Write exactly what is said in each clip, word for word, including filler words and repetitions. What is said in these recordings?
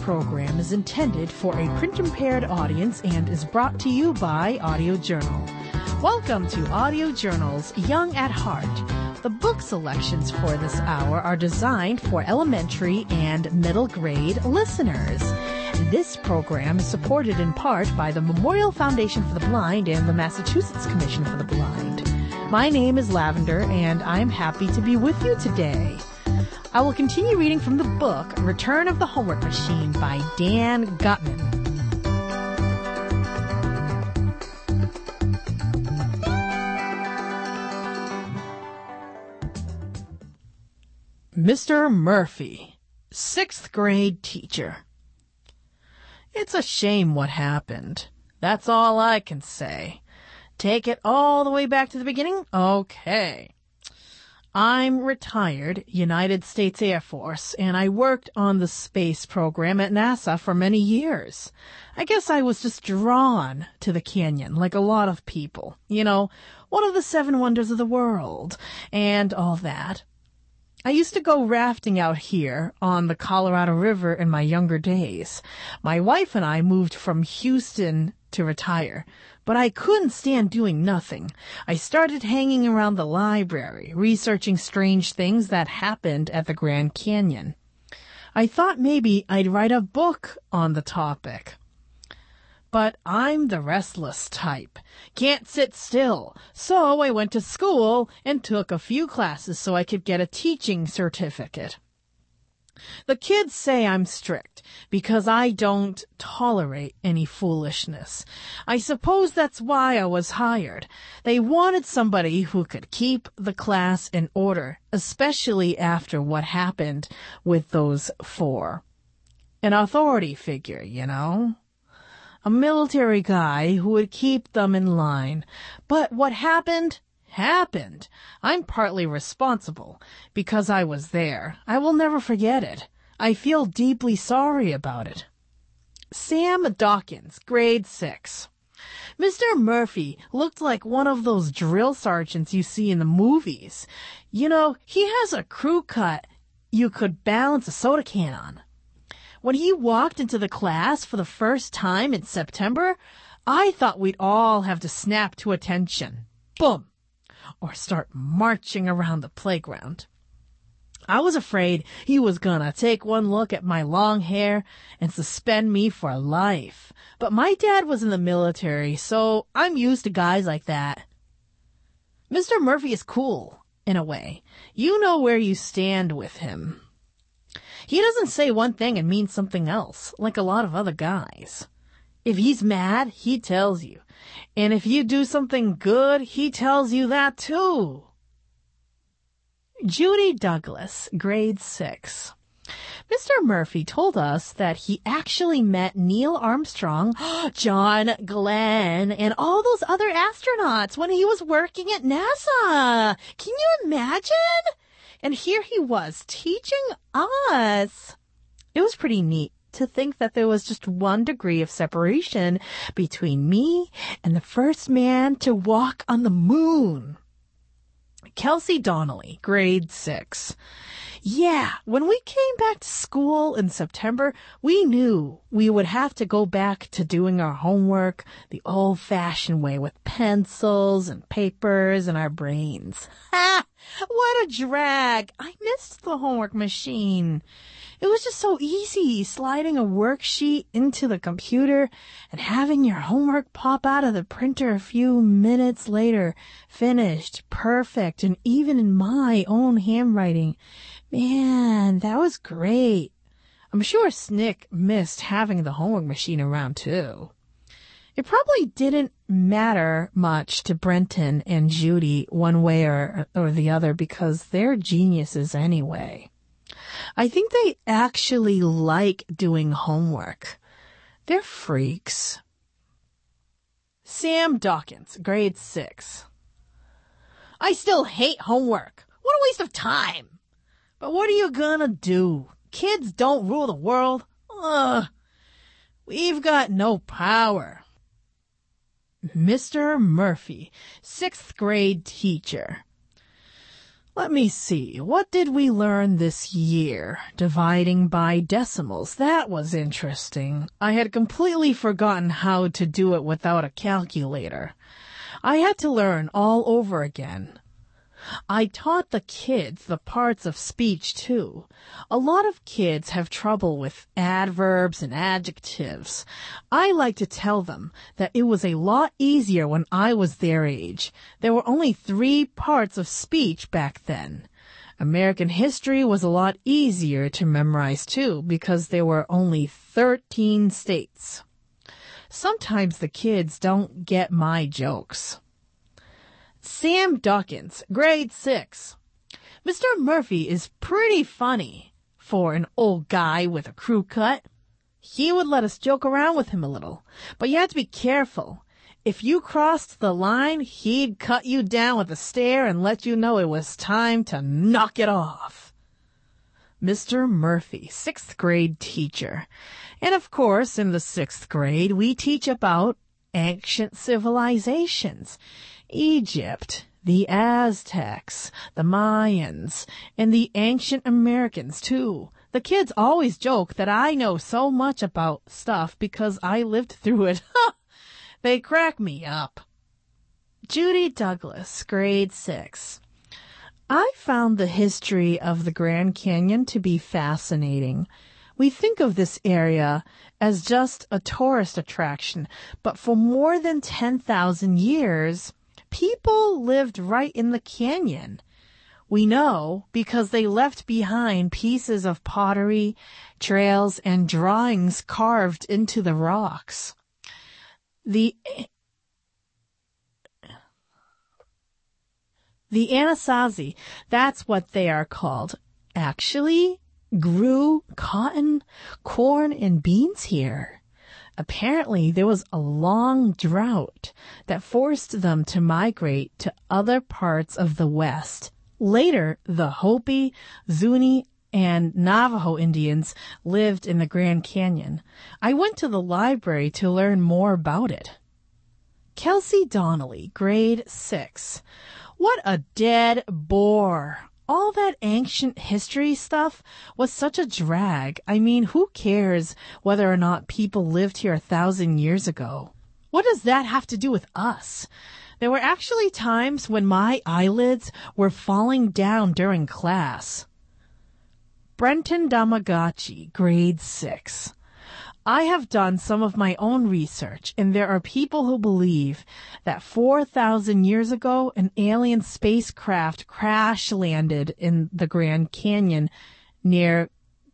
program is intended for a print-impaired audience and is brought to you by Audio Journal. Welcome to Audio Journal's Young at Heart. The book selections for this hour are designed for elementary and middle grade listeners. This program is supported in part by the Memorial Foundation for the Blind and the Massachusetts Commission for the Blind. My name is Lavender, and I'm happy to be with you today. I will continue reading from the book Return of the Homework Machine by Dan Gutman. Mister Murphy, sixth grade teacher. It's a shame what happened. That's all I can say. Take it all the way back to the beginning? Okay. I'm retired United States Air Force, and I worked on the space program at NASA for many years. I guess I was just drawn to the canyon, like a lot of people. You know, one of the seven wonders of the world, and all that. I used to go rafting out here on the Colorado River in my younger days. My wife and I moved from Houston to retire, but I couldn't stand doing nothing. I started hanging around the library, researching strange things that happened at the Grand Canyon. I thought maybe I'd write a book on the topic. But I'm the restless type. Can't sit still. So I went to school and took a few classes so I could get a teaching certificate. The kids say I'm strict because I don't tolerate any foolishness. I suppose that's why I was hired. They wanted somebody who could keep the class in order, especially after what happened with those four. An authority figure, you know? A military guy who would keep them in line. But what happened, happened. I'm partly responsible because I was there. I will never forget it. I feel deeply sorry about it. Sam Dawkins, grade six. Mister Murphy looked like one of those drill sergeants you see in the movies. You know, he has a crew cut you could balance a soda can on. When he walked into the class for the first time in September, I thought we'd all have to snap to attention. Boom! Or start marching around the playground. I was afraid he was gonna take one look at my long hair and suspend me for life. But my dad was in the military, so I'm used to guys like that. Mister Murphy is cool, in a way. You know where you stand with him. He doesn't say one thing and mean something else, like a lot of other guys. If he's mad, he tells you. And if you do something good, he tells you that too. Judy Douglas, grade six. Mister Murphy told us that he actually met Neil Armstrong, John Glenn, and all those other astronauts when he was working at NASA. Can you imagine? And here he was teaching us. It was pretty neat to think that there was just one degree of separation between me and the first man to walk on the moon. Kelsey Donnelly, grade six. Yeah, when we came back to school in September, we knew we would have to go back to doing our homework the old-fashioned way with pencils and papers in our brains. Ha! What a drag! I missed the homework machine. It was just so easy, sliding a worksheet into the computer and having your homework pop out of the printer a few minutes later, finished, perfect, and even in my own handwriting. Man, that was great. I'm sure Snick missed having the homework machine around too. It probably didn't matter much to Brenton and Judy one way or, or the other because they're geniuses anyway. I think they actually like doing homework. They're freaks. Sam Dawkins, grade six. I still hate homework. What a waste of time. But what are you gonna do? Kids don't rule the world. Ugh. We've got no power. Mister Murphy, sixth grade teacher. Let me see. What did we learn this year? Dividing by decimals. That was interesting. I had completely forgotten how to do it without a calculator. I had to learn all over again. I taught the kids the parts of speech, too. A lot of kids have trouble with adverbs and adjectives. I like to tell them that it was a lot easier when I was their age. There were only three parts of speech back then. American history was a lot easier to memorize, too, because there were only thirteen states. Sometimes the kids don't get my jokes. Sam Dawkins, grade six. Mister Murphy is pretty funny for an old guy with a crew cut. He would let us joke around with him a little, but you had to be careful. If you crossed the line, he'd cut you down with a stare and let you know it was time to knock it off. Mister Murphy, sixth grade teacher. And of course, in the sixth grade, we teach about ancient civilizations. Egypt, the Aztecs, the Mayans, and the ancient Americans, too. The kids always joke that I know so much about stuff because I lived through it. They crack me up. Judy Douglas, grade six. I found the history of the Grand Canyon to be fascinating. We think of this area as just a tourist attraction, but for more than ten thousand years, people lived right in the canyon. We know because they left behind pieces of pottery, trails, and drawings carved into the rocks. The The Anasazi, that's what they are called, actually grew cotton, corn, and beans here. Apparently, there was a long drought that forced them to migrate to other parts of the West. Later, the Hopi, Zuni, and Navajo Indians lived in the Grand Canyon. I went to the library to learn more about it. Kelsey Donnelly, grade six. What a dead bore. All that ancient history stuff was such a drag. I mean, who cares whether or not people lived here a thousand years ago? What does that have to do with us? There were actually times when my eyelids were falling down during class. Brenton Damagachi, grade six. I have done some of my own research, and there are people who believe that four thousand years ago, an alien spacecraft crash-landed in the Grand Canyon near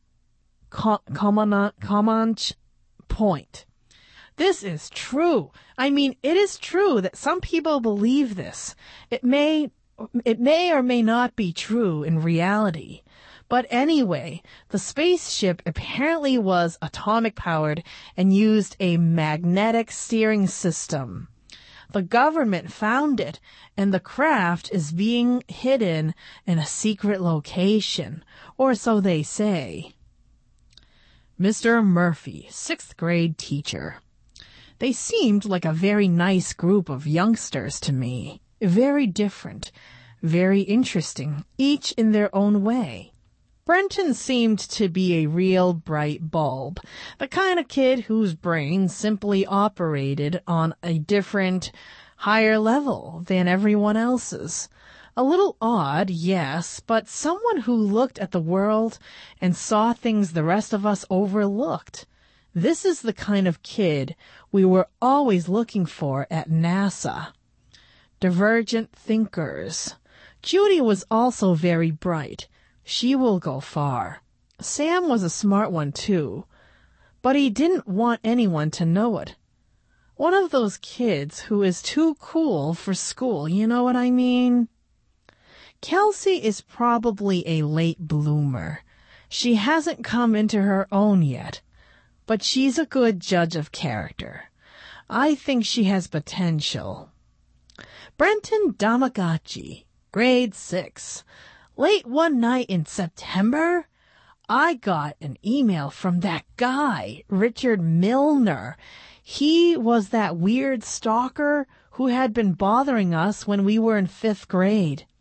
Comanche Point. This is true. I mean, it is true that some people believe this. It may, it may or may not be true in reality. But anyway, the spaceship apparently was atomic powered and used a magnetic steering system. The government found it, and the craft is being hidden in a secret location, or so they say. Mister Murphy, sixth grade teacher. They seemed like a very nice group of youngsters to me. Very different, very interesting, each in their own way. Brenton seemed to be a real bright bulb, the kind of kid whose brain simply operated on a different, higher level than everyone else's. A little odd, yes, but someone who looked at the world and saw things the rest of us overlooked. This is the kind of kid we were always looking for at NASA. Divergent thinkers. Judy was also very bright. She will go far. Sam was a smart one, too, but he didn't want anyone to know it. One of those kids who is too cool for school, you know what I mean? Kelsey is probably a late bloomer. She hasn't come into her own yet, but she's a good judge of character. I think she has potential. Brenton Damagachi, grade six. Late one night in September, I got an email from that guy, Richard Milner. He was that weird stalker who had been bothering us when we were in fifth grade.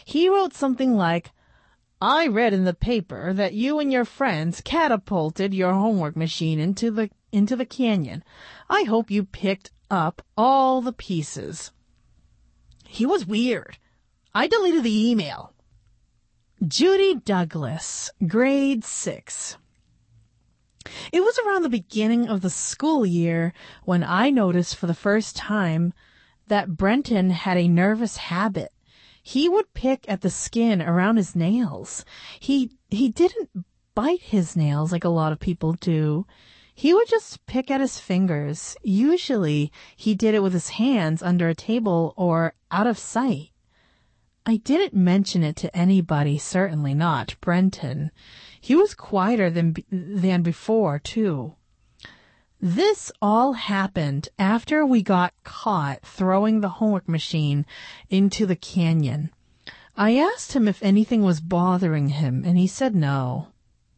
He wrote something like, I read in the paper that you and your friends catapulted your homework machine into the into the canyon. I hope you picked up all the pieces. He was weird. I deleted the email. Judy Douglas, grade six. It was around the beginning of the school year when I noticed for the first time that Brenton had a nervous habit. He would pick at the skin around his nails. He he didn't bite his nails like a lot of people do. He would just pick at his fingers. Usually, he did it with his hands under a table or out of sight. I didn't mention it to anybody, certainly not Brenton. He was quieter than than before, too. This all happened after we got caught throwing the homework machine into the canyon. I asked him if anything was bothering him, and he said no.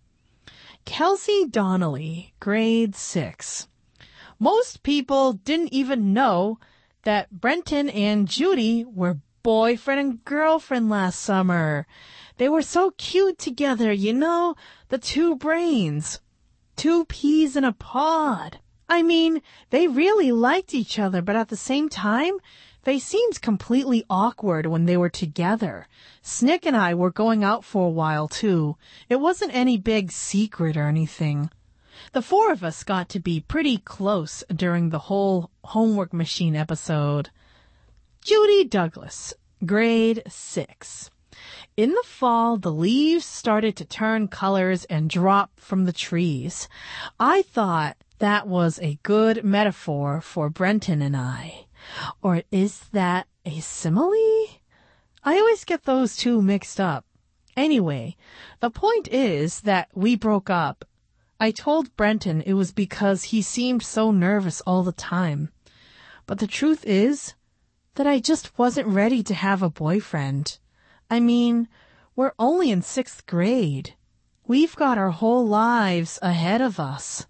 Kelsey Donnelly, grade six. Most people didn't even know that Brenton and Judy were boyfriend and girlfriend last summer. They were so cute together, you know, the two brains. Two peas in a pod. I mean, they really liked each other, but at the same time, they seemed completely awkward when they were together. Snick and I were going out for a while, too. It wasn't any big secret or anything. The four of us got to be pretty close during the whole homework machine episode. Judy Douglas, grade six. In the fall, the leaves started to turn colors and drop from the trees. I thought that was a good metaphor for Brenton and I. Or is that a simile? I always get those two mixed up. Anyway, the point is that we broke up. I told Brenton it was because he seemed so nervous all the time. But the truth is that I just wasn't ready to have a boyfriend. I mean, we're only in sixth grade. We've got our whole lives ahead of us.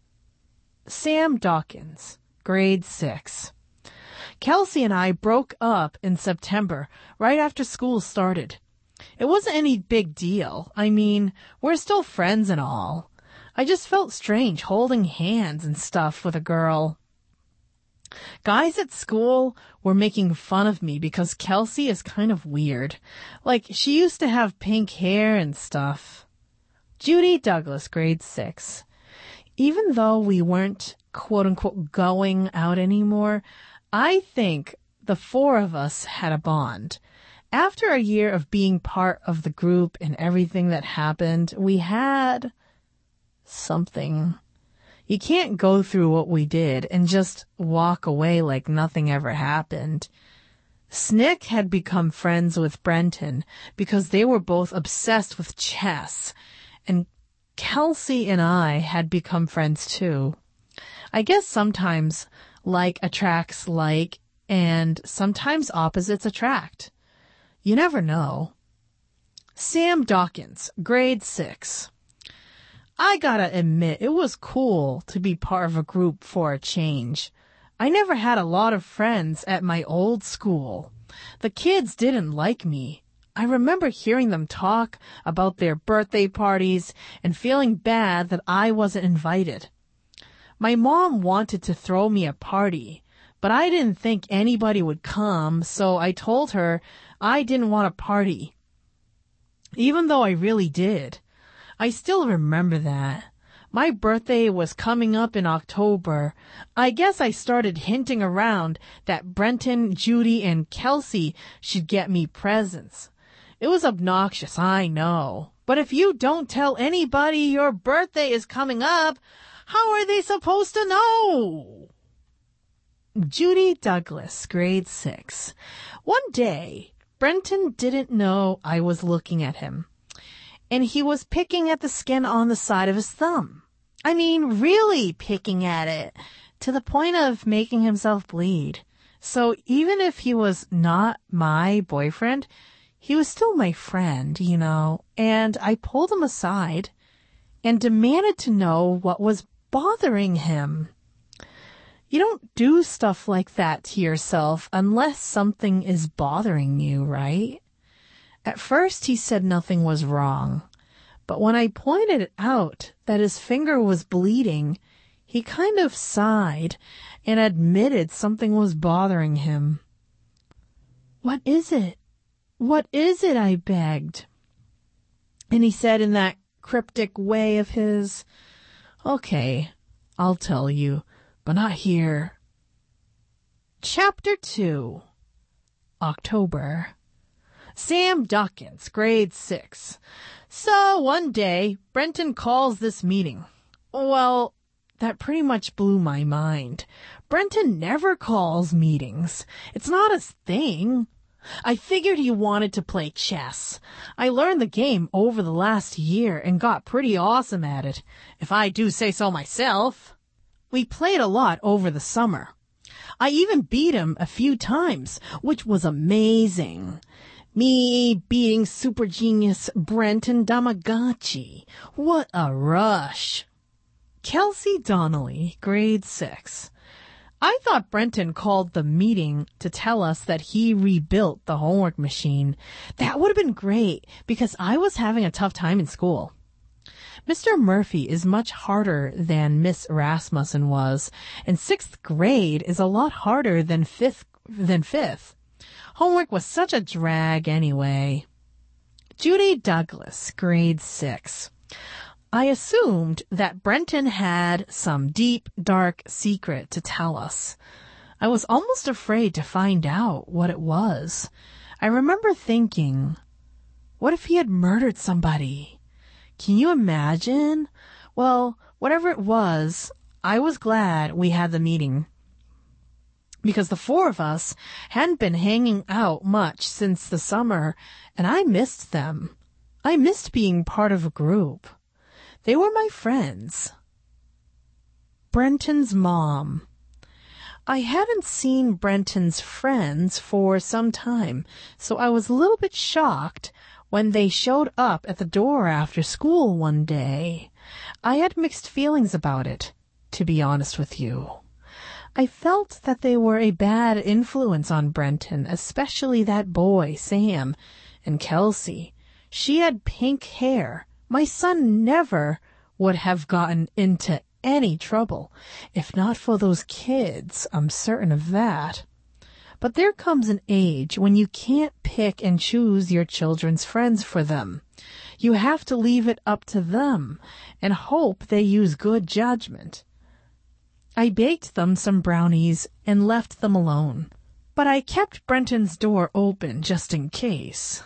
Sam Dawkins, grade six. Kelsey and I broke up in September, right after school started. It wasn't any big deal. I mean, we're still friends and all. I just felt strange holding hands and stuff with a girl. Guys at school were making fun of me because Kelsey is kind of weird. Like, she used to have pink hair and stuff. Judy Douglas, grade six. Even though we weren't, quote-unquote, going out anymore, I think the four of us had a bond. After a year of being part of the group and everything that happened, we had something. You can't go through what we did and just walk away like nothing ever happened. Snick had become friends with Brenton because they were both obsessed with chess, and Kelsey and I had become friends too. I guess sometimes like attracts like, and sometimes opposites attract. You never know. Sam Dawkins, grade six. I gotta admit, it was cool to be part of a group for a change. I never had a lot of friends at my old school. The kids didn't like me. I remember hearing them talk about their birthday parties and feeling bad that I wasn't invited. My mom wanted to throw me a party, but I didn't think anybody would come, so I told her I didn't want a party, even though I really did. I still remember that. My birthday was coming up in October. I guess I started hinting around that Brenton, Judy, and Kelsey should get me presents. It was obnoxious, I know. But if you don't tell anybody your birthday is coming up, how are they supposed to know? Judy Douglas, grade six. One day, Brenton didn't know I was looking at him, and he was picking at the skin on the side of his thumb. I mean, really picking at it, to the point of making himself bleed. So even if he was not my boyfriend, he was still my friend, you know, and I pulled him aside and demanded to know what was bothering him. You don't do stuff like that to yourself unless something is bothering you, right? At first he said nothing was wrong, but when I pointed out that his finger was bleeding, he kind of sighed and admitted something was bothering him. "What is it? What is it?" I begged. And he said in that cryptic way of his, "Okay, I'll tell you, but not here." Chapter two. October. Sam Dawkins, grade six. So one day, Brenton calls this meeting. Well, that pretty much blew my mind. Brenton never calls meetings. It's not his thing. I figured he wanted to play chess. I learned the game over the last year and got pretty awesome at it, if I do say so myself. We played a lot over the summer. I even beat him a few times, which was amazing. Me beating super genius Brenton Damagachi. What a rush. Kelsey Donnelly, grade six. I thought Brenton called the meeting to tell us that he rebuilt the homework machine. That would have been great because I was having a tough time in school. Mister Murphy is much harder than Miss Rasmussen was, and sixth grade is a lot harder than fifth than fifth. Homework was such a drag anyway. Judy Douglas, grade six. I assumed that Brenton had some deep, dark secret to tell us. I was almost afraid to find out what it was. I remember thinking, what if he had murdered somebody? Can you imagine? Well, whatever it was, I was glad we had the meeting, because the four of us hadn't been hanging out much since the summer, and I missed them. I missed being part of a group. They were my friends. Brenton's mom. I hadn't seen Brenton's friends for some time, so I was a little bit shocked when they showed up at the door after school one day. I had mixed feelings about it, to be honest with you. I felt that they were a bad influence on Brenton, especially that boy, Sam, and Kelsey. She had pink hair. My son never would have gotten into any trouble, if not for those kids, I'm certain of that. But there comes an age when you can't pick and choose your children's friends for them. You have to leave it up to them and hope they use good judgment. I baked them some brownies and left them alone, but I kept Brenton's door open just in case.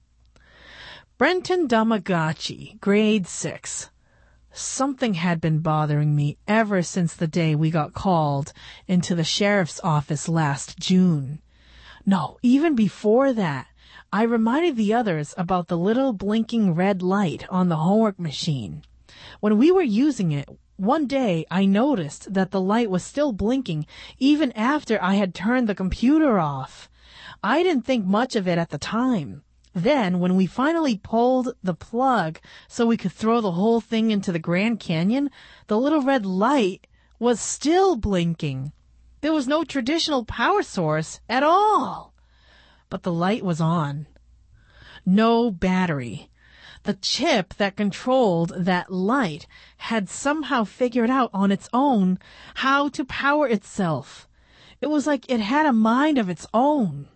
Brenton Damagachi, grade six. Something had been bothering me ever since the day we got called into the sheriff's office last June. No, even before that, I reminded the others about the little blinking red light on the homework machine. When we were using it, one day I noticed that the light was still blinking even after I had turned the computer off. I didn't think much of it at the time. Then, when we finally pulled the plug so we could throw the whole thing into the Grand Canyon, the little red light was still blinking. There was no traditional power source at all. But the light was on. No battery. The chip that controlled that light had somehow figured out on its own how to power itself. It was like it had a mind of its own.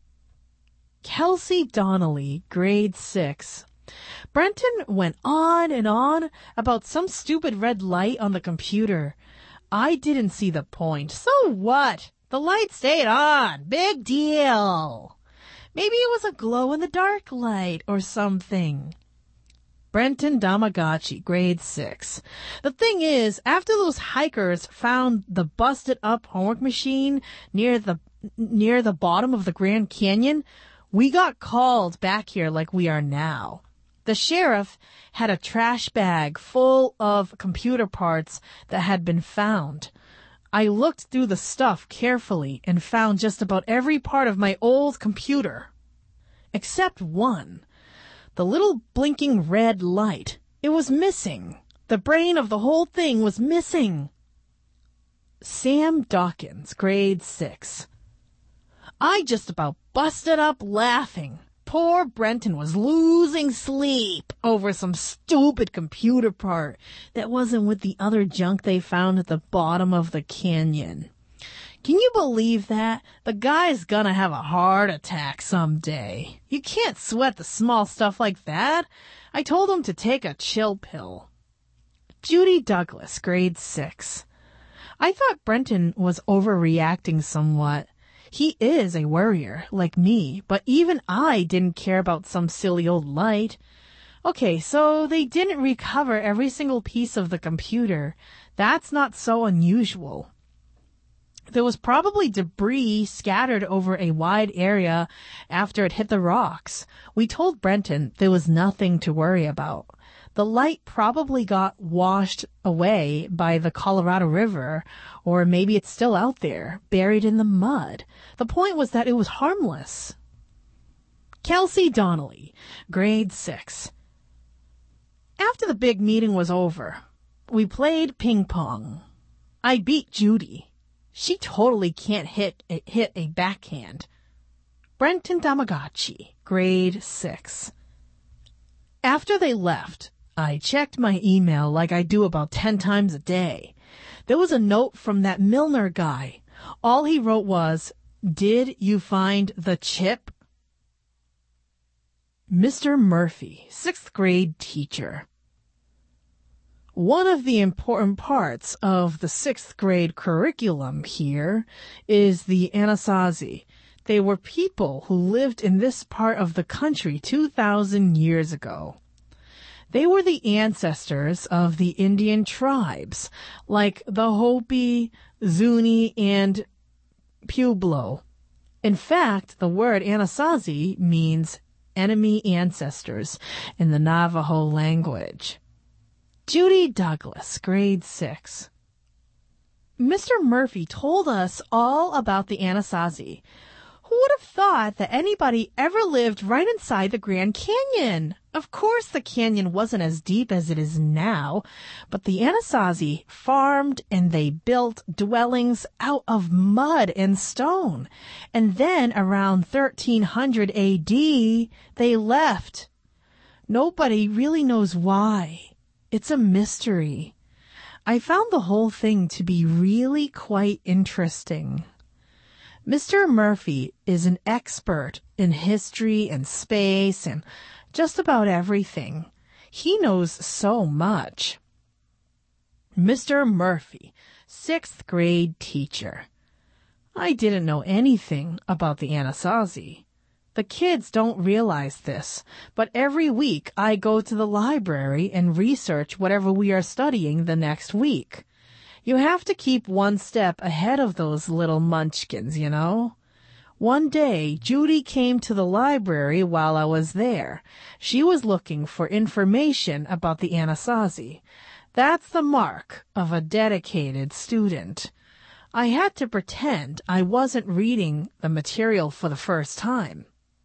Kelsey Donnelly, grade six. Brenton went on and on about some stupid red light on the computer. I didn't see the point. So what? The light stayed on. Big deal. Maybe it was a glow-in-the-dark light or something. Brenton Damagachi, grade six. The thing is, after those hikers found the busted-up homework machine near the near the bottom of the Grand Canyon, we got called back here like we are now. The sheriff had a trash bag full of computer parts that had been found. I looked through the stuff carefully and found just about every part of my old computer. Except one. The little blinking red light. It was missing. The brain of the whole thing was missing. Sam Dawkins, grade six. I just about busted up laughing. Poor Brenton was losing sleep over some stupid computer part that wasn't with the other junk they found at the bottom of the canyon. Can you believe that? The guy's gonna have a heart attack someday. You can't sweat the small stuff like that. I told him to take a chill pill. Judy Douglas, grade six. I thought Brenton was overreacting somewhat. He is a worrier, like me, but even I didn't care about some silly old light. Okay, so they didn't recover every single piece of the computer. That's not so unusual. There was probably debris scattered over a wide area after it hit the rocks. We told Brenton there was nothing to worry about. The light probably got washed away by the Colorado River, or maybe it's still out there, buried in the mud. The point was that it was harmless. Kelsey Donnelly, grade six. After the big meeting was over, we played ping pong. I beat Judy. She totally can't hit a, hit a backhand. Brenton Tamagotchi, grade six. After they left, I checked my email like I do about ten times a day. There was a note from that Milner guy. All he wrote was, "Did you find the chip?" Mister Murphy, sixth grade teacher. One of the important parts of the sixth grade curriculum here is the Anasazi. They were people who lived in this part of the country two thousand years ago. They were the ancestors of the Indian tribes, like the Hopi, Zuni, and Pueblo. In fact, the word Anasazi means enemy ancestors in the Navajo language. Judy Douglas, grade six. Mister Murphy told us all about the Anasazi. Who would have thought that anybody ever lived right inside the Grand Canyon? Of course the canyon wasn't as deep as it is now, but the Anasazi farmed and they built dwellings out of mud and stone. And then around thirteen hundred A D, they left. Nobody really knows why. It's a mystery. I found the whole thing to be really quite interesting. Mister Murphy is an expert in history and space and just about everything. He knows so much. Mister Murphy, sixth grade teacher. I didn't know anything about the Anasazi. The kids don't realize this, but every week I go to the library and research whatever we are studying the next week. You have to keep one step ahead of those little munchkins, you know. One day, Judy came to the library while I was there. She was looking for information about the Anasazi. That's the mark of a dedicated student. I had to pretend I wasn't reading the material for the first time.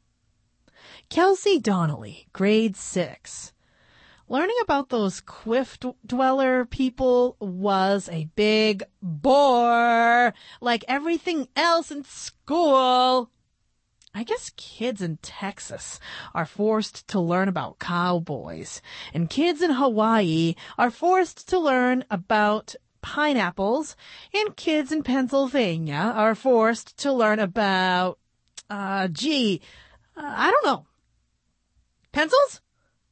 Kelsey Donnelly, grade six. Learning about those cliff dweller people was a big bore, like everything else in school. I guess kids in Texas are forced to learn about cowboys, and kids in Hawaii are forced to learn about pineapples, and kids in Pennsylvania are forced to learn about, uh, gee, uh, I don't know, pencils?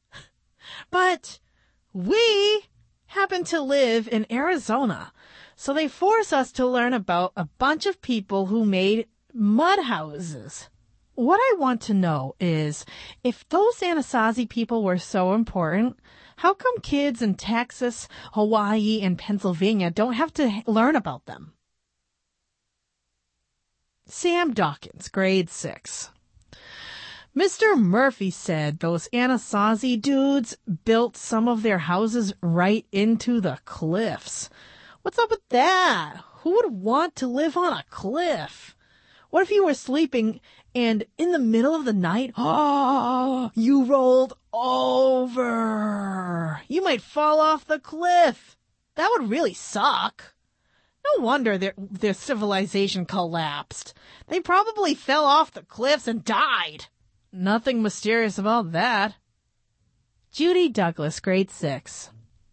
But we happen to live in Arizona, so they force us to learn about a bunch of people who made mud houses. What I want to know is, if those Anasazi people were so important, how come kids in Texas, Hawaii, and Pennsylvania don't have to learn about them? Sam Dawkins, grade six. Mister Murphy said those Anasazi dudes built some of their houses right into the cliffs. What's up with that? Who would want to live on a cliff? What if you were sleeping and in the middle of the night, oh, you rolled over? You might fall off the cliff. That would really suck. No wonder their, their civilization collapsed. They probably fell off the cliffs and died. Nothing mysterious about that. Judy Douglas, grade six.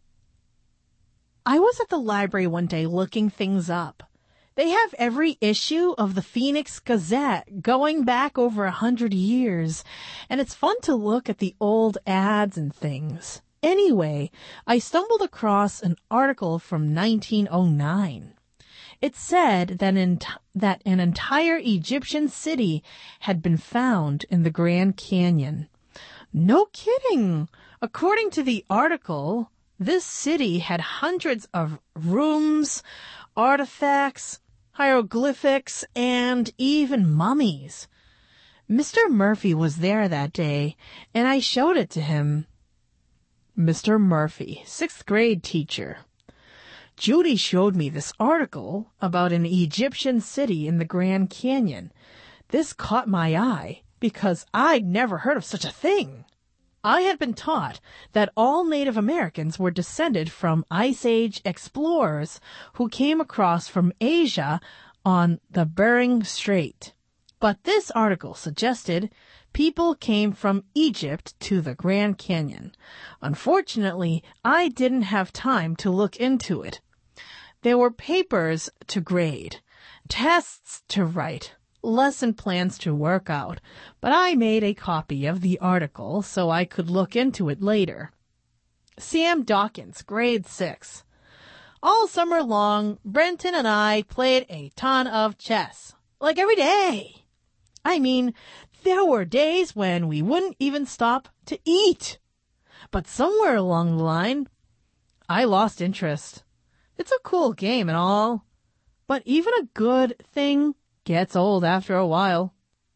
I was at the library one day looking things up. They have every issue of the Phoenix Gazette going back over a hundred years, and it's fun to look at the old ads and things. Anyway, I stumbled across an article from nineteen oh nine. It said that, in t- that an entire Egyptian city had been found in the Grand Canyon. No kidding! According to the article, this city had hundreds of rooms, artifacts, hieroglyphics, and even mummies. Mister Murphy was there that day, and I showed it to him. Mister Murphy, sixth grade teacher. Judy showed me this article about an Egyptian city in the Grand Canyon. This caught my eye because I'd never heard of such a thing. I had been taught that all Native Americans were descended from Ice Age explorers who came across from Asia on the Bering Strait. But this article suggested people came from Egypt to the Grand Canyon. Unfortunately, I didn't have time to look into it. There were papers to grade, tests to write, lesson plans to work out, but I made a copy of the article so I could look into it later. Sam Dawkins, grade six. All summer long, Brenton and I played a ton of chess. Like every day. I mean, there were days when we wouldn't even stop to eat. But somewhere along the line, I lost interest. It's a cool game and all, but even a good thing gets old after a while.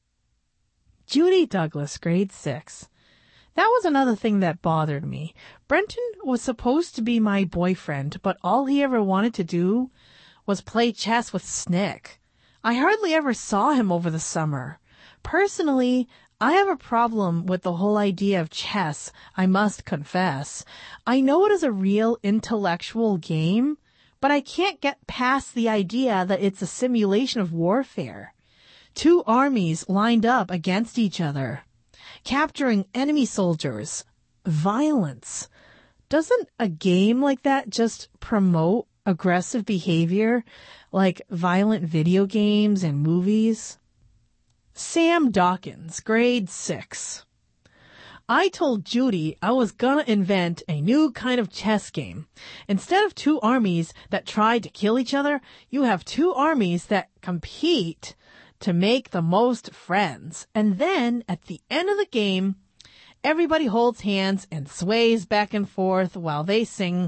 Judy Douglas, grade six. That was another thing that bothered me. Brenton was supposed to be my boyfriend, but all he ever wanted to do was play chess with Snick. I hardly ever saw him over the summer. Personally, I have a problem with the whole idea of chess, I must confess. I know it is a real intellectual game, but I can't get past the idea that it's a simulation of warfare. Two armies lined up against each other, capturing enemy soldiers, violence. Doesn't a game like that just promote aggressive behavior, like violent video games and movies? Sam Dawkins, grade six. I told Judy I was gonna invent a new kind of chess game. Instead of two armies that try to kill each other, you have two armies that compete to make the most friends. And then, at the end of the game, everybody holds hands and sways back and forth while they sing,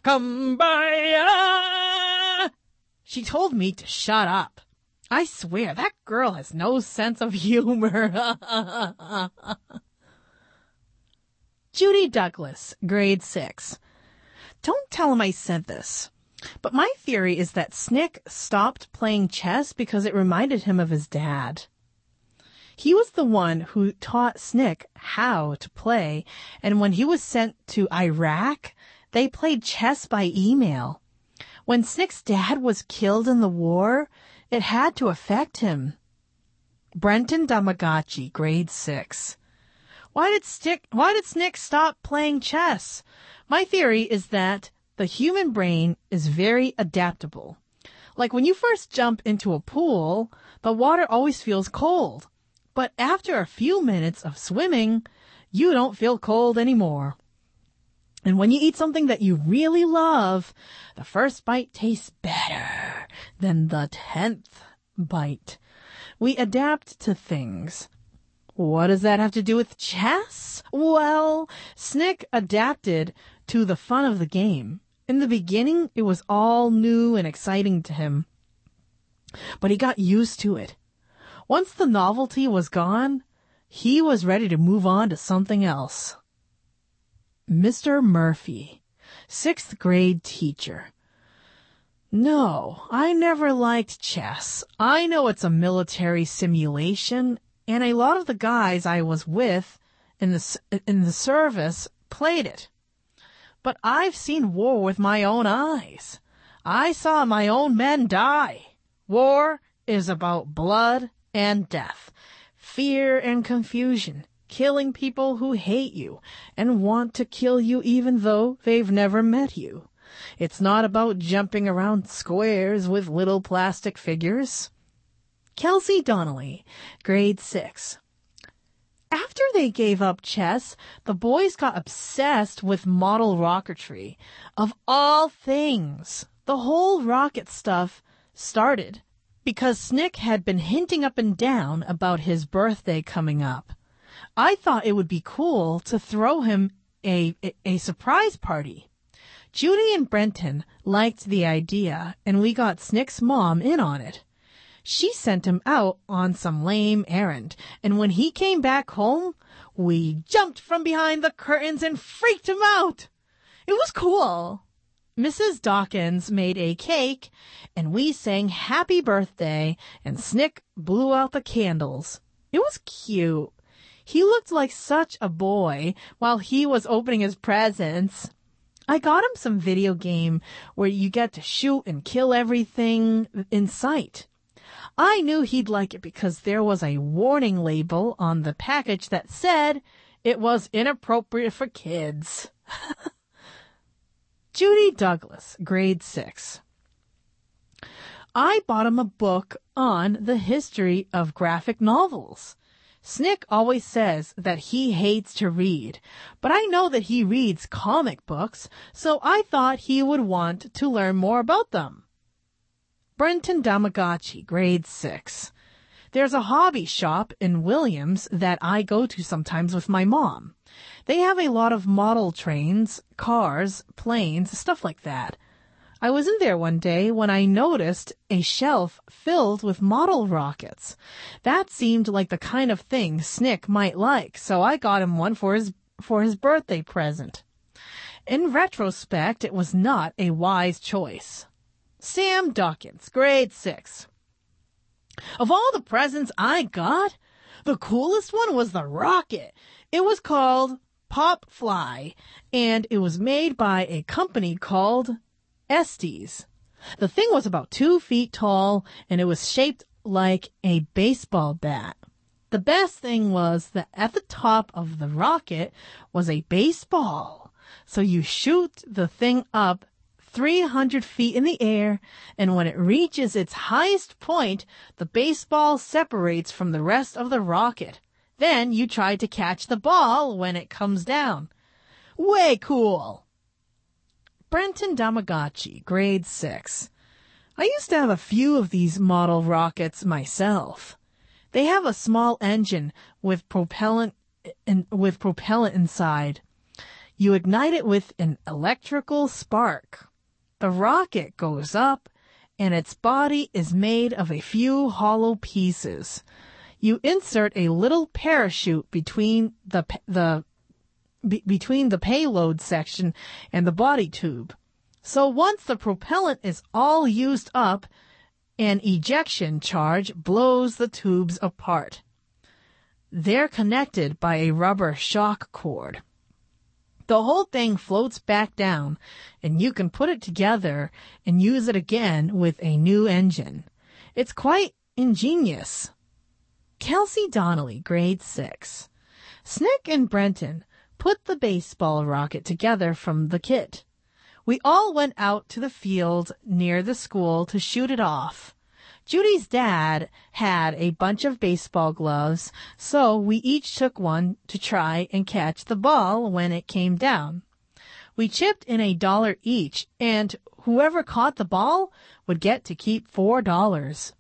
"Kumbaya!" She told me to shut up. I swear, that girl has no sense of humor. Judy Douglas, grade six. Don't tell him I said this, but my theory is that Snick stopped playing chess because it reminded him of his dad. He was the one who taught Snick how to play, and when he was sent to Iraq, they played chess by email. When Snick's dad was killed in the war, it had to affect him. Brenton Damagachi, grade six. Why did Stick, why did Snick stop playing chess? My theory is that the human brain is very adaptable. Like when you first jump into a pool, the water always feels cold. But after a few minutes of swimming, you don't feel cold anymore. And when you eat something that you really love, the first bite tastes better than the tenth bite. We adapt to things. What does that have to do with chess? Well, Snick adapted to the fun of the game. In the beginning, it was all new and exciting to him. But he got used to it. Once the novelty was gone, he was ready to move on to something else. Mister Murphy, sixth grade teacher. No, I never liked chess. I know it's a military simulation, and a lot of the guys I was with in the in the service played it. But I've seen war with my own eyes. I saw my own men die. War is about blood and death. fear and confusion, killing people who hate you and want to kill you even though they've never met you. It's not about jumping around squares with little plastic figures. Kelsey Donnelly, grade six. After they gave up chess, the boys got obsessed with model rocketry. Of all things, the whole rocket stuff started because Snick had been hinting up and down about his birthday coming up. I thought it would be cool to throw him a, a, a surprise party. Judy and Brenton liked the idea, and we got Snick's mom in on it. She sent him out on some lame errand, and when he came back home, we jumped from behind the curtains and freaked him out. It was cool. Missus Dawkins made a cake, and we sang happy birthday, and Snick blew out the candles. It was cute. He looked like such a boy while he was opening his presents. I got him some video game where you get to shoot and kill everything in sight. I knew he'd like it because there was a warning label on the package that said it was inappropriate for kids. Judy Douglas, grade six. I bought him a book on the history of graphic novels. Snick always says that he hates to read, but I know that he reads comic books, so I thought he would want to learn more about them. Brenton Damagachi, grade six. There's a hobby shop in Williams that I go to sometimes with my mom. They have a lot of model trains, cars, planes, stuff like that. I was in there one day when I noticed a shelf filled with model rockets. That seemed like the kind of thing Snick might like, so I got him one for his for his birthday present. In retrospect, it was not a wise choice. Sam Dawkins, grade six. Of all the presents I got, the coolest one was the rocket. It was called Pop Fly, and it was made by a company called Estes. The thing was about two feet tall, and it was shaped like a baseball bat. The best thing was that at the top of the rocket was a baseball. So you shoot the thing up three hundred feet in the air, and when it reaches its highest point, the baseball separates from the rest of the rocket. Then you try to catch the ball when it comes down. Way cool! Brenton Damagachi, grade six. I used to have a few of these model rockets myself. They have a small engine with propellant in, with propellant inside. You ignite it with an electrical spark. The rocket goes up, and its body is made of a few hollow pieces. You insert a little parachute between the the be, between the payload section and the body tube. So once the propellant is all used up, an ejection charge blows the tubes apart. They're connected by a rubber shock cord. The whole thing floats back down, and you can put it together and use it again with a new engine. It's quite ingenious. Kelsey Donnelly, grade six. Snick and Brenton put the baseball rocket together from the kit. We all went out to the field near the school to shoot it off. Judy's dad had a bunch of baseball gloves, so we each took one to try and catch the ball when it came down. We chipped in a dollar each, and whoever caught the ball would get to keep four dollars.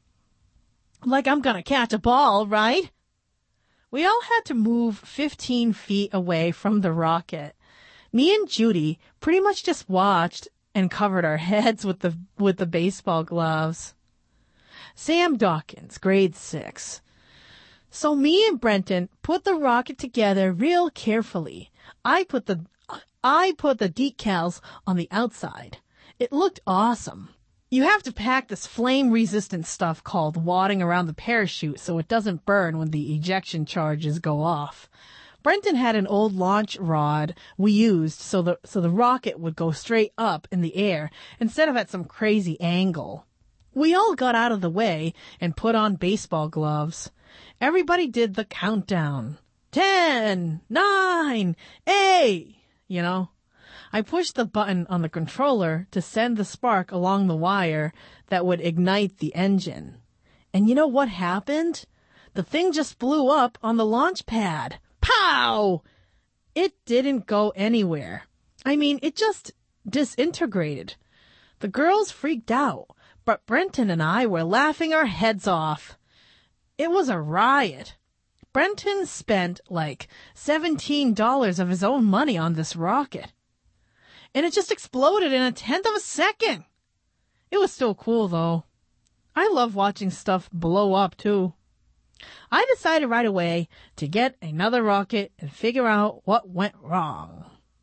Like I'm gonna catch a ball, right? We all had to move fifteen feet away from the rocket. Me and Judy pretty much just watched and covered our heads with the with the baseball gloves. Sam Dawkins, grade six. So me and Brenton put the rocket together real carefully. I put the I put the decals on the outside. It looked awesome. You have to pack this flame-resistant stuff called wadding around the parachute so it doesn't burn when the ejection charges go off. Brenton had an old launch rod we used so the so the rocket would go straight up in the air instead of at some crazy angle. We all got out of the way and put on baseball gloves. Everybody did the countdown. Ten, nine, eight, you know. I pushed the button on the controller to send the spark along the wire that would ignite the engine. And you know what happened? The thing just blew up on the launch pad. Pow! It didn't go anywhere. I mean, it just disintegrated. The girls freaked out, but Brenton and I were laughing our heads off. It was a riot. Brenton spent like seventeen dollars of his own money on this rocket. And it just exploded in a tenth of a second. It was still cool, though. I love watching stuff blow up, too. I decided right away to get another rocket and figure out what went wrong.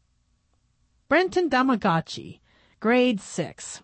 Brenton Damagachi, grade six.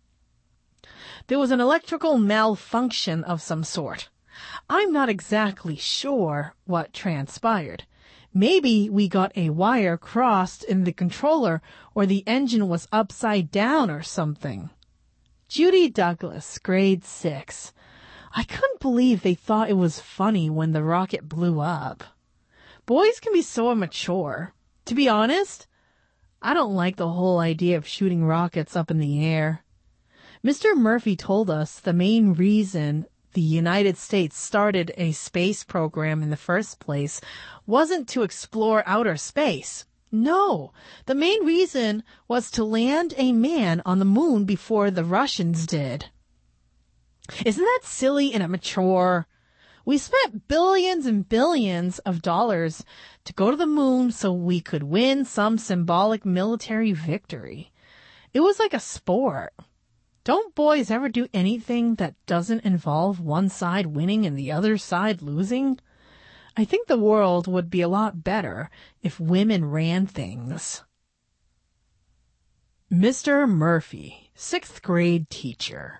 There was an electrical malfunction of some sort. I'm not exactly sure what transpired. Maybe we got a wire crossed in the controller or the engine was upside down or something. Judy Douglas, grade six. I couldn't believe they thought it was funny when the rocket blew up. Boys can be so immature. To be honest, I don't like the whole idea of shooting rockets up in the air. Mister Murphy told us the main reason the United States started a space program in the first place wasn't to explore outer space. No, the main reason was to land a man on the moon before the Russians did. Isn't that silly and immature? We spent billions and billions of dollars to go to the moon so we could win some symbolic military victory. It was like a sport. Don't boys ever do anything that doesn't involve one side winning and the other side losing? I think the world would be a lot better if women ran things. Mister Murphy, sixth grade teacher.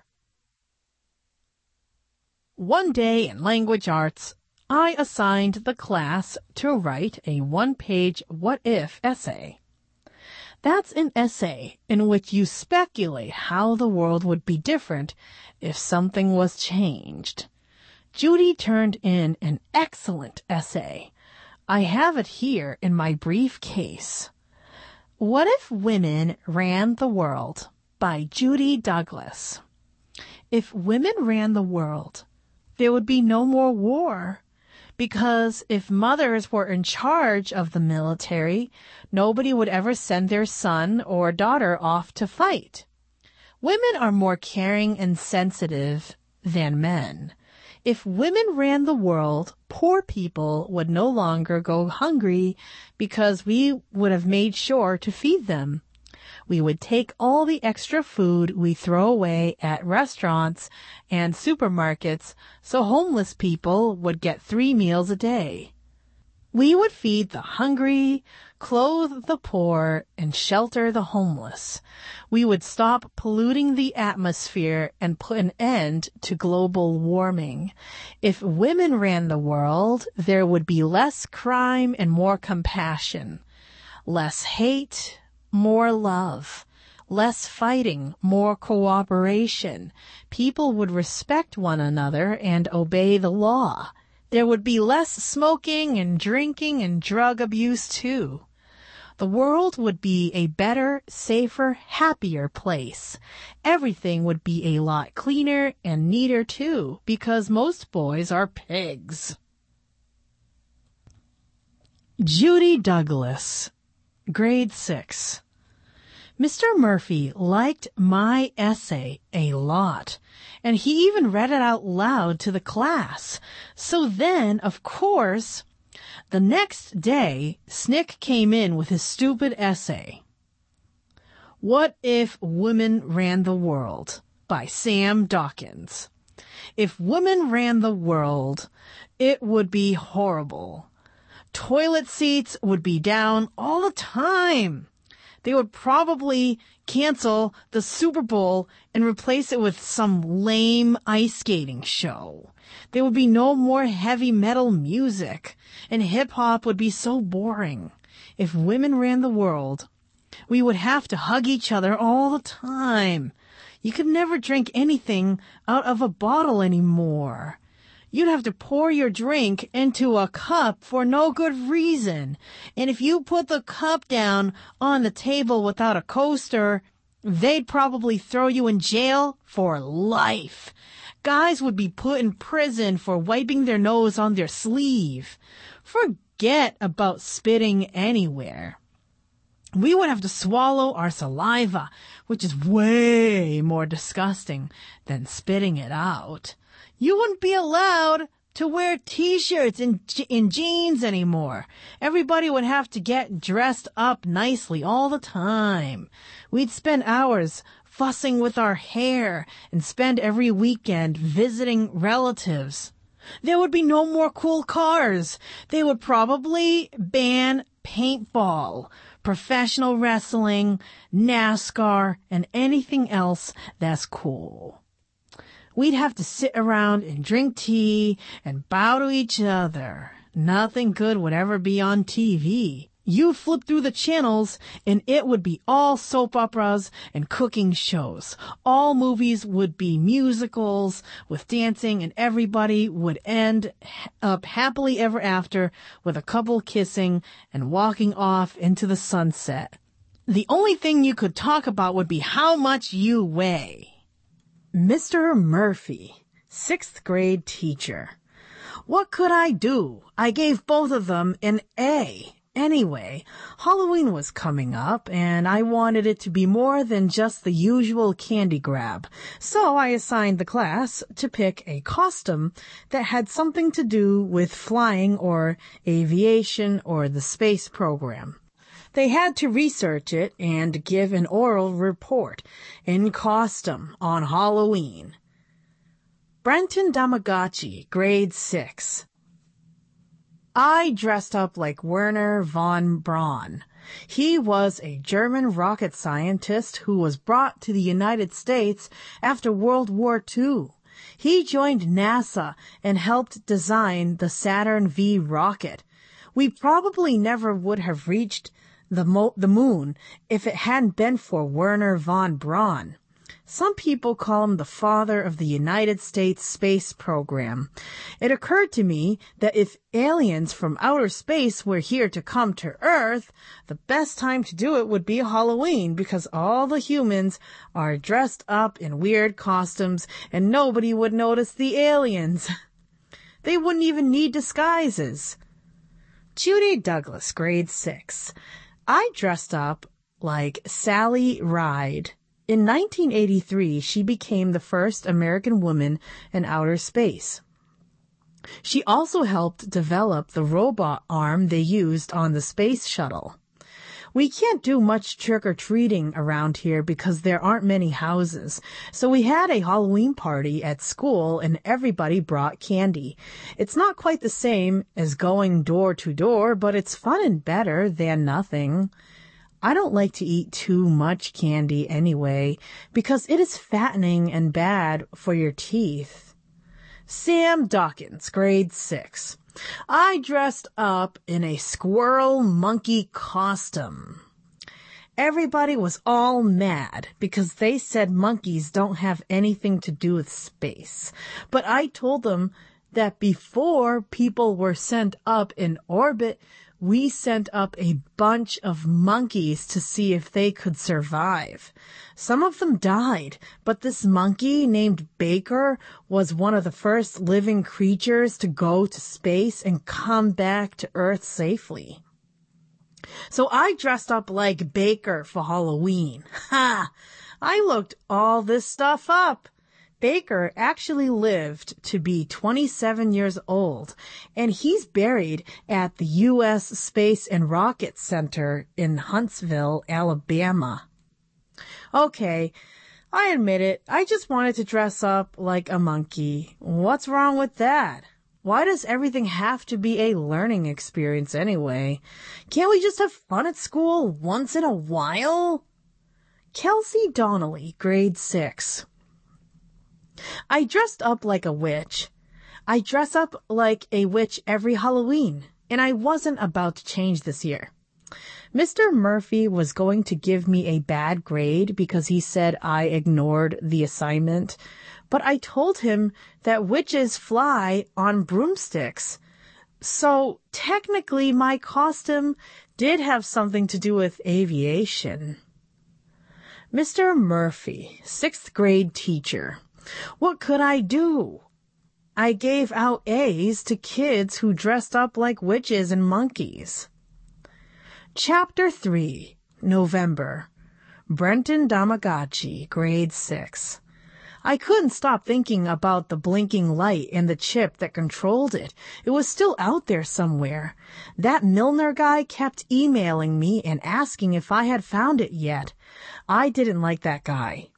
One day in language arts, I assigned the class to write a one-page what-if essay. That's an essay in which you speculate how the world would be different if something was changed. Judy turned in an excellent essay. I have it here in my briefcase. What If Women Ran the World by Judy Douglas. If women ran the world, there would be no more war. Because if mothers were in charge of the military, nobody would ever send their son or daughter off to fight. Women are more caring and sensitive than men. If women ran the world, poor people would no longer go hungry because we would have made sure to feed them. We would take all the extra food we throw away at restaurants and supermarkets so homeless people would get three meals a day. We would feed the hungry, clothe the poor, and shelter the homeless. We would stop polluting the atmosphere and put an end to global warming. If women ran the world, there would be less crime and more compassion, less hate, more love, less fighting, more cooperation. People would respect one another and obey the law. There would be less smoking and drinking and drug abuse too. The world would be a better, safer, happier place. Everything would be a lot cleaner and neater too, because most boys are pigs. Judy Douglas, grade six. Mister Murphy liked my essay a lot, and he even read it out loud to the class. So then, of course, the next day, Snick came in with his stupid essay. What If Women Ran the World by Sam Dawkins. If women ran the world, it would be horrible. Toilet seats would be down all the time. They would probably cancel the Super Bowl and replace it with some lame ice skating show. There would be no more heavy metal music, and hip-hop would be so boring. If women ran the world, we would have to hug each other all the time. You could never drink anything out of a bottle anymore. You'd have to pour your drink into a cup for no good reason. And if you put the cup down on the table without a coaster, they'd probably throw you in jail for life. Guys would be put in prison for wiping their nose on their sleeve. Forget about spitting anywhere. We would have to swallow our saliva, which is way more disgusting than spitting it out. You wouldn't be allowed to wear t-shirts and in jeans anymore. Everybody would have to get dressed up nicely all the time. We'd spend hours fussing with our hair and spend every weekend visiting relatives. There would be no more cool cars. They would probably ban paintball, professional wrestling, NASCAR, and anything else that's cool. We'd have to sit around and drink tea and bow to each other. Nothing good would ever be on T V. You flip through the channels and it would be all soap operas and cooking shows. All movies would be musicals with dancing, and everybody would end up happily ever after with a couple kissing and walking off into the sunset. The only thing you could talk about would be how much you weigh. Mister Murphy, sixth grade teacher. What could I do? I gave both of them an A. Anyway, Halloween was coming up, and I wanted it to be more than just the usual candy grab. So I assigned the class to pick a costume that had something to do with flying or aviation or the space program. They had to research it and give an oral report in costume on Halloween. Brenton Damagachi, grade six. I dressed up like Wernher von Braun. He was a German rocket scientist who was brought to the United States after World War Two. He joined NASA and helped design the Saturn V rocket. We probably never would have reached the, mo- the moon if it hadn't been for Wernher von Braun. Some people call him the father of the United States space program. It occurred to me that if aliens from outer space were here to come to Earth, the best time to do it would be Halloween, because all the humans are dressed up in weird costumes and nobody would notice the aliens. They wouldn't even need disguises. Judy Douglas, grade six. I dressed up like Sally Ride. In nineteen eighty-three, she became the first American woman in outer space. She also helped develop the robot arm they used on the space shuttle. We can't do much trick-or-treating around here because there aren't many houses, so we had a Halloween party at school and everybody brought candy. It's not quite the same as going door to door, but it's fun and better than nothing. I don't like to eat too much candy anyway, because it is fattening and bad for your teeth. Sam Dawkins, grade six. I dressed up in a squirrel monkey costume. Everybody was all mad because they said monkeys don't have anything to do with space. But I told them that before people were sent up in orbit, we sent up a bunch of monkeys to see if they could survive. Some of them died, but this monkey named Baker was one of the first living creatures to go to space and come back to Earth safely. So I dressed up like Baker for Halloween. Ha! I looked all this stuff up. Baker actually lived to be twenty-seven years old, and he's buried at the U S Space and Rocket Center in Huntsville, Alabama. Okay, I admit it, I just wanted to dress up like a monkey. What's wrong with that? Why does everything have to be a learning experience anyway? Can't we just have fun at school once in a while? Kelsey Donnelly, grade six. I dressed up like a witch. I dress up like a witch every Halloween, and I wasn't about to change this year. Mister Murphy was going to give me a bad grade because he said I ignored the assignment, but I told him that witches fly on broomsticks. So technically my costume did have something to do with aviation. Mister Murphy, sixth grade teacher. What could I do? I gave out A's to kids who dressed up like witches and monkeys. Chapter three, November. Brenton Damagachi, grade six. I couldn't stop thinking about the blinking light and the chip that controlled it. It was still out there somewhere. That Milner guy kept emailing me and asking if I had found it yet. I didn't like that guy.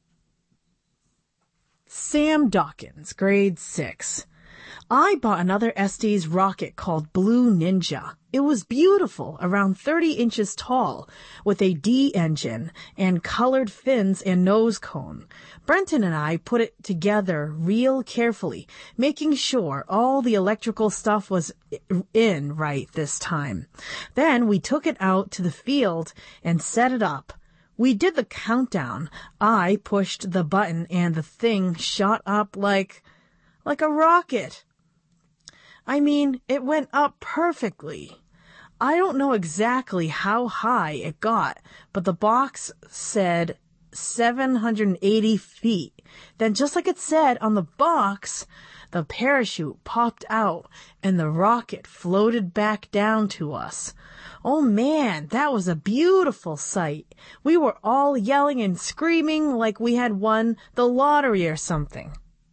Sam Dawkins, grade six. I bought another Estes rocket called Blue Ninja. It was beautiful, around thirty inches tall, with a D engine and colored fins and nose cone. Brenton and I put it together real carefully, making sure all the electrical stuff was in right this time. Then we took it out to the field and set it up. We did the countdown. I pushed the button and the thing shot up like, like a rocket. I mean, it went up perfectly. I don't know exactly how high it got, but the box said seven hundred eighty feet. Then just like it said on the box, the parachute popped out and the rocket floated back down to us. Oh man, that was a beautiful sight. We were all yelling and screaming like we had won the lottery or something.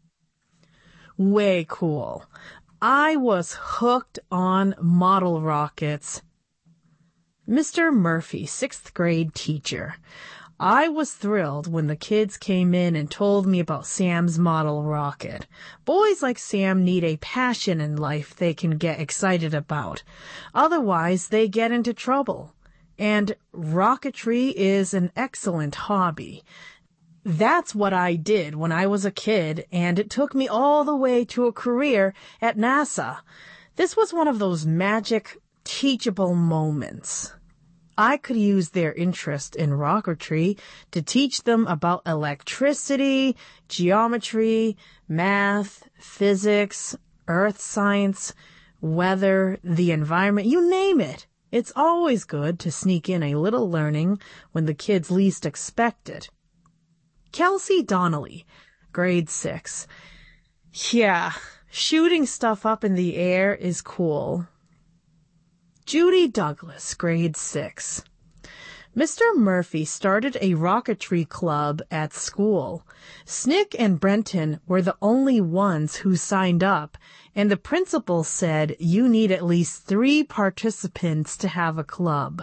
Way cool. I was hooked on model rockets. Mister Murphy, sixth grade teacher. I was thrilled when the kids came in and told me about Sam's model rocket. Boys like Sam need a passion in life they can get excited about. Otherwise, they get into trouble. And rocketry is an excellent hobby. That's what I did when I was a kid, and it took me all the way to a career at NASA. This was one of those magic, teachable moments. I could use their interest in rocketry to teach them about electricity, geometry, math, physics, earth science, weather, the environment, you name it. It's always good to sneak in a little learning when the kids least expect it. Kelsey Donnelly, grade six. Yeah, shooting stuff up in the air is cool. Judy Douglas, grade six. Mister Murphy started a rocketry club at school. Snick and Brenton were the only ones who signed up, and the principal said you need at least three participants to have a club.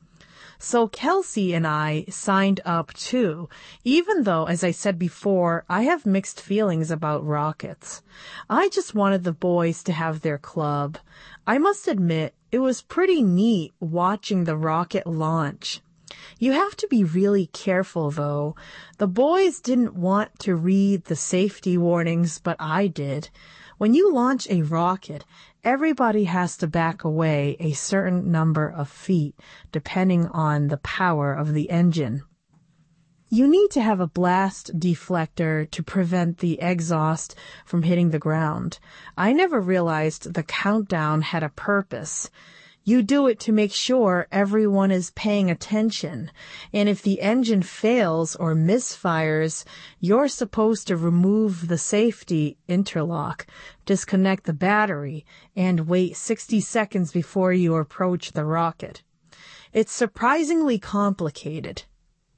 So Kelsey and I signed up too, even though, as I said before, I have mixed feelings about rockets. I just wanted the boys to have their club. I must admit, it was pretty neat watching the rocket launch. You have to be really careful, though. The boys didn't want to read the safety warnings, but I did. When you launch a rocket, everybody has to back away a certain number of feet, depending on the power of the engine. You need to have a blast deflector to prevent the exhaust from hitting the ground. I never realized the countdown had a purpose. You do it to make sure everyone is paying attention, and if the engine fails or misfires, you're supposed to remove the safety interlock, disconnect the battery, and wait sixty seconds before you approach the rocket. It's surprisingly complicated.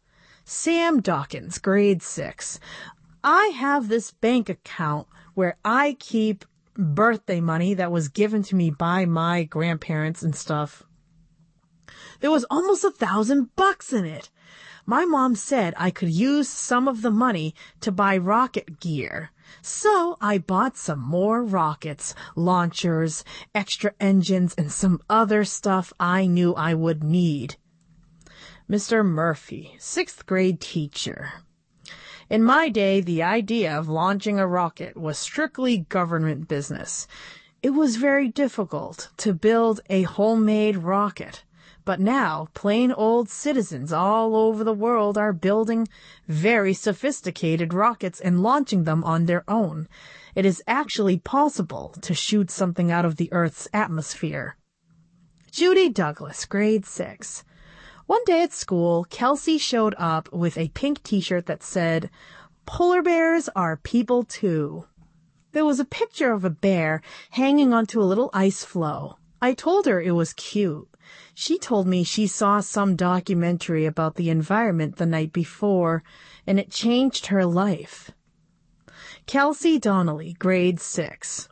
Sam Dawkins, grade six. I have this bank account where I keep birthday money that was given to me by my grandparents and stuff. There was almost a thousand bucks in it. My mom said I could use some of the money to buy rocket gear. So I bought some more rockets, launchers, extra engines, and some other stuff I knew I would need. Mister Murphy, sixth grade teacher. In my day, the idea of launching a rocket was strictly government business. It was very difficult to build a homemade rocket, But now, plain old citizens all over the world are building very sophisticated rockets and launching them on their own. It is actually possible to shoot something out of the Earth's atmosphere. Judy Douglas, grade six. One day at school, Kelsey showed up with a pink t-shirt that said, "Polar bears are people too." There was a picture of a bear hanging onto a little ice floe. I told her it was cute. She told me she saw some documentary about the environment the night before, and it changed her life. Kelsey Donnelly, grade six.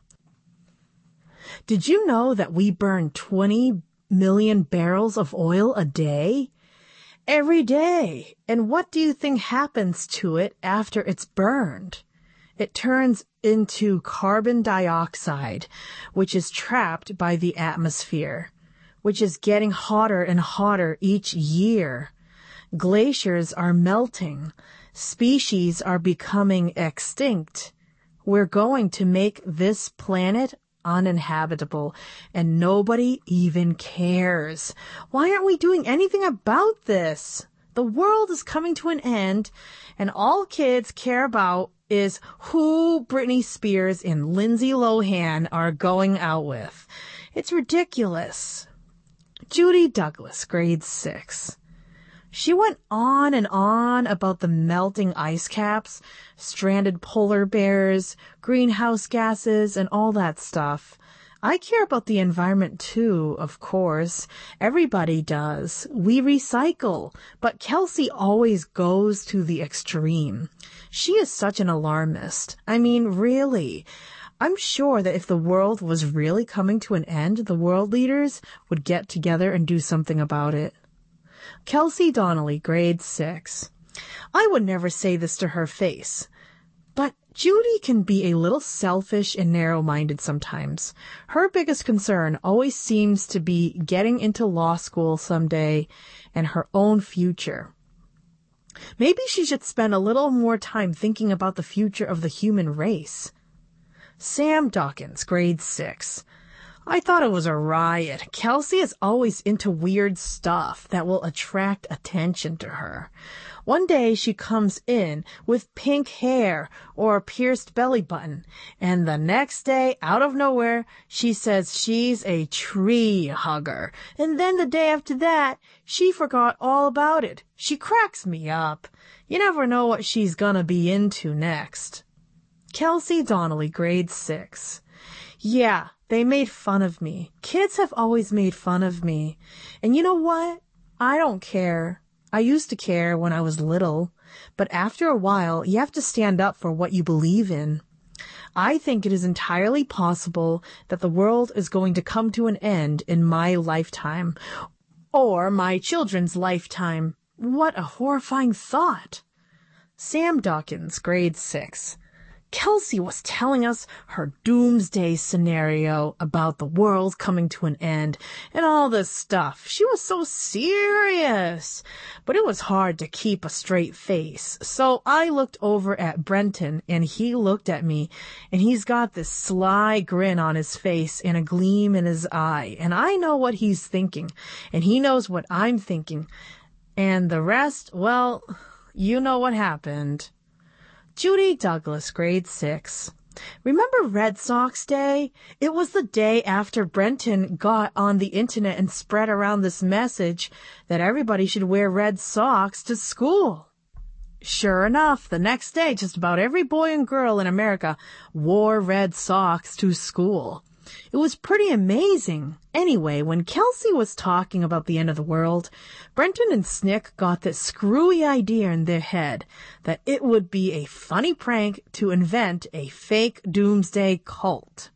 Did you know that we burn twenty million barrels of oil a day? Every day. And what do you think happens to it after it's burned? It turns into carbon dioxide, which is trapped by the atmosphere, which is getting hotter and hotter each year. Glaciers are melting. Species are becoming extinct. We're going to make this planet uninhabitable, and nobody even cares. Why aren't we doing anything about this? The world is coming to an end, and all kids care about is who Britney Spears and Lindsay Lohan are going out with. It's ridiculous. Judy Douglas, grade six. She went on and on about the melting ice caps, stranded polar bears, greenhouse gases, and all that stuff. I care about the environment too, of course. Everybody does. We recycle. But Kelsey always goes to the extreme. She is such an alarmist. I mean, really. I'm sure that if the world was really coming to an end, the world leaders would get together and do something about it. Kelsey Donnelly, grade six. I would never say this to her face, but Judy can be a little selfish and narrow-minded sometimes. Her biggest concern always seems to be getting into law school someday and her own future. Maybe she should spend a little more time thinking about the future of the human race. Sam Dawkins, grade six. I thought it was a riot. Kelsey is always into weird stuff that will attract attention to her. One day she comes in with pink hair or a pierced belly button, and the next day, out of nowhere, she says she's a tree hugger. And then the day after that, she forgot all about it. She cracks me up. You never know what she's gonna be into next. Kelsey Donnelly, grade six. Yeah, they made fun of me. Kids have always made fun of me. And you know what? I don't care. I used to care when I was little. But after a while, you have to stand up for what you believe in. I think it is entirely possible that the world is going to come to an end in my lifetime. Or my children's lifetime. What a horrifying thought. Sam Dawkins, grade six. Kelsey was telling us her doomsday scenario about the world coming to an end and all this stuff. She was so serious, but it was hard to keep a straight face. So I looked over at Brenton and he looked at me and he's got this sly grin on his face and a gleam in his eye. And I know what he's thinking and he knows what I'm thinking. And the rest, well, you know what happened. Judy Douglas, grade six. Remember Red Sox Day? It was the day after Brenton got on the internet and spread around this message that everybody should wear red socks to school. Sure enough, the next day, just about every boy and girl in America wore red socks to school. It was pretty amazing. Anyway, when Kelsey was talking about the end of the world, Brenton and Snick got this screwy idea in their head that it would be a funny prank to invent a fake doomsday cult.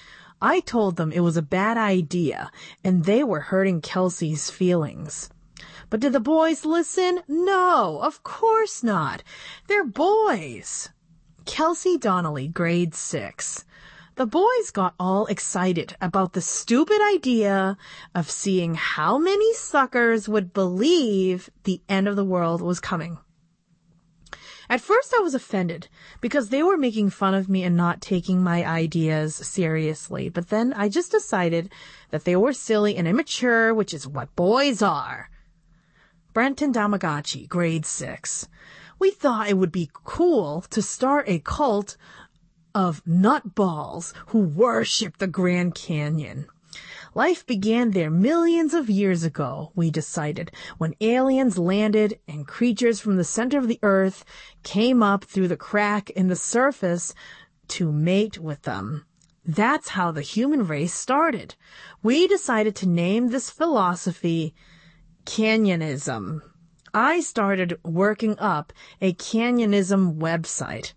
I told them it was a bad idea, and they were hurting Kelsey's feelings. But did the boys listen? No, of course not. They're boys. Kelsey Donnelly, grade six. The boys got all excited about the stupid idea of seeing how many suckers would believe the end of the world was coming. At first I was offended because they were making fun of me and not taking my ideas seriously. But then I just decided that they were silly and immature, which is what boys are. Brenton Damagachi, grade six. We thought it would be cool to start a cult of nutballs who worship the Grand Canyon. Life began there millions of years ago, we decided, when aliens landed and creatures from the center of the earth came up through the crack in the surface to mate with them. That's how the human race started. We decided to name this philosophy Canyonism. I started working up a Canyonism website.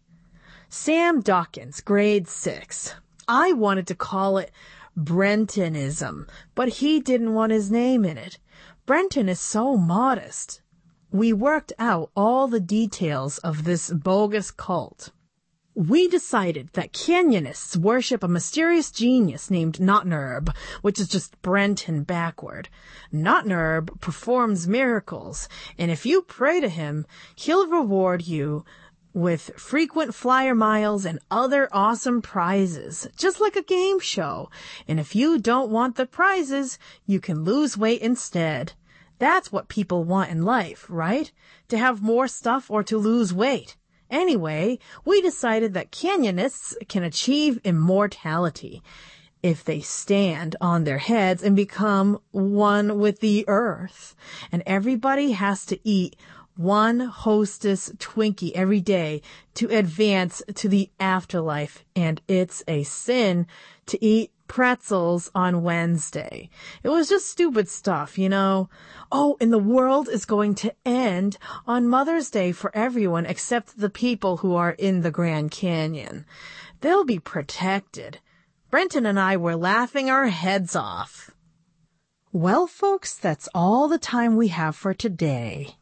Sam Dawkins, grade six. I wanted to call it Brentonism, but he didn't want his name in it. Brenton is so modest. We worked out all the details of this bogus cult. We decided that Canyonists worship a mysterious genius named Notnerb, which is just Brenton backward. Notnerb performs miracles, and if you pray to him, he'll reward you with frequent flyer miles and other awesome prizes, just like a game show. And if you don't want the prizes, you can lose weight instead. That's what people want in life, right? To have more stuff or to lose weight. Anyway, we decided that Canyonists can achieve immortality if they stand on their heads and become one with the earth. And everybody has to eat one Hostess Twinkie every day to advance to the afterlife, and it's a sin to eat pretzels on Wednesday. It was just stupid stuff, you know. Oh, and the world is going to end on Mother's Day for everyone except the people who are in the Grand Canyon. They'll be protected. Brenton and I were laughing our heads off. Well, folks, that's all the time we have for today.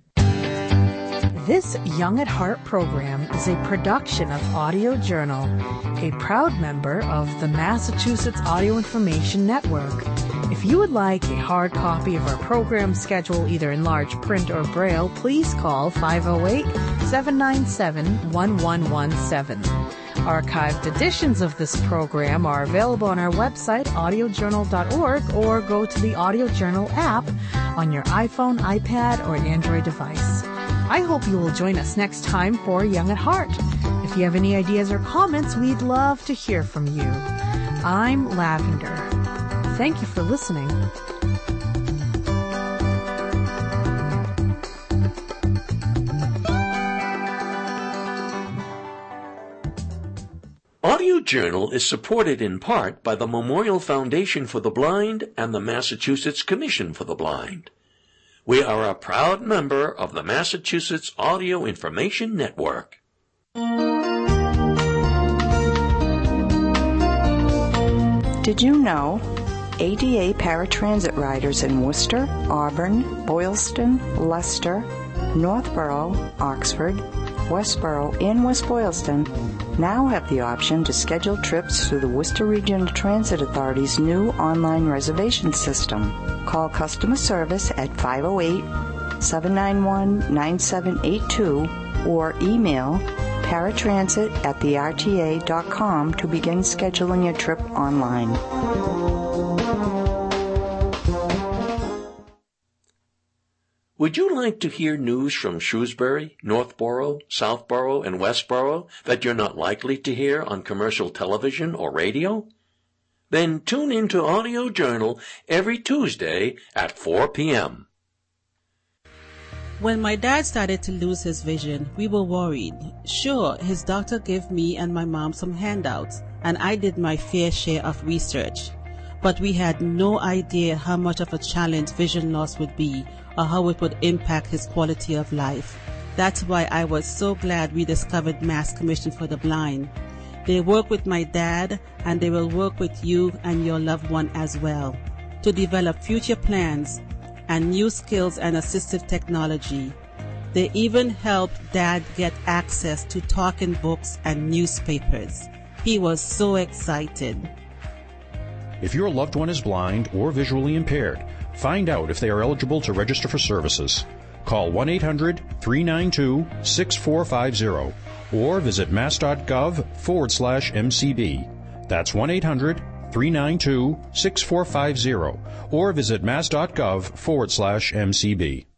This Young at Heart program is a production of Audio Journal, a proud member of the Massachusetts Audio Information Network. If you would like a hard copy of our program schedule, either in large print or braille, please call five oh eight, seven nine seven, one one one seven. Archived editions of this program are available on our website, audio journal dot org, or go to the Audio Journal app on your iPhone, iPad, or Android device. I hope you will join us next time for Young at Heart. If you have any ideas or comments, we'd love to hear from you. I'm Lavender. Thank you for listening. Audio Journal is supported in part by the Memorial Foundation for the Blind and the Massachusetts Commission for the Blind. We are a proud member of the Massachusetts Audio Information Network. Did you know A D A paratransit riders in Worcester, Auburn, Boylston, Leicester, Northborough, Oxford, Westborough, and West Boylston now have the option to schedule trips through the Worcester Regional Transit Authority's new online reservation system. Call customer service at five oh eight, seven nine one, nine seven eight two or email paratransit at the r t a dot com to begin scheduling your trip online. Would you like to hear news from Shrewsbury, Northborough, Southborough, and Westborough that you're not likely to hear on commercial television or radio? Then tune in to Audio Journal every Tuesday at four p.m. When my dad started to lose his vision, we were worried. Sure, his doctor gave me and my mom some handouts, and I did my fair share of research. But we had no idea how much of a challenge vision loss would be or how it would impact his quality of life. That's why I was so glad we discovered Mass Commission for the Blind. They work with my dad, and they will work with you and your loved one as well to develop future plans and new skills and assistive technology. They even helped Dad get access to talking books and newspapers. He was so excited. If your loved one is blind or visually impaired, find out if they are eligible to register for services. Call one eight hundred three nine two six four five zero or visit mass.gov forward slash MCB. That's one eight hundred three nine two six four five zero or visit mass.gov forward slash MCB.